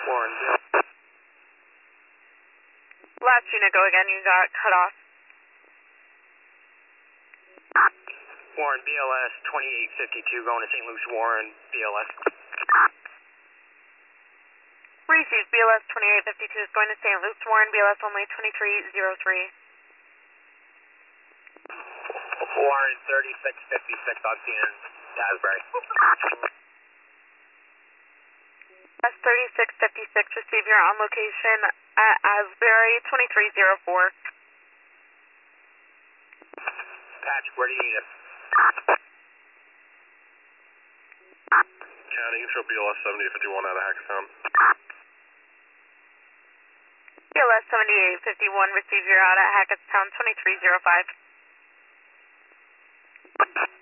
Warren, Last unit, go again, you got cut off. Warren, BLS 2852 going to St. Luke's, Warren, BLS. Received, BLS 2852 is going to St. Luke's, Warren, BLS only 2303. Warren 3656, I'm seeing Asbury. That's 3656, receive your on location at Asbury 2304. Patch, where do you need it? County, you can show BLS 7851 out of Hackettstown. BLS 7851, receive your out at Hackettstown 2305.